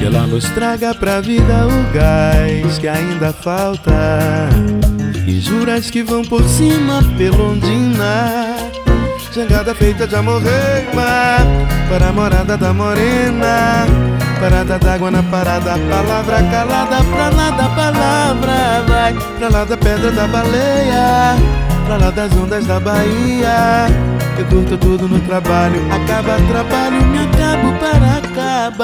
que ela nos traga pra vida o gás que ainda falta. E juras que vão por cima Pelondina, jangada feita de amor-reima, para a morada da morena, parada d'água na parada, palavra calada, pra lá da palavra vai, pra lá da pedra da baleia, pra lá das ondas da Bahia. Eu curto tudo no trabalho, acaba trabalho, me acabo para acabar.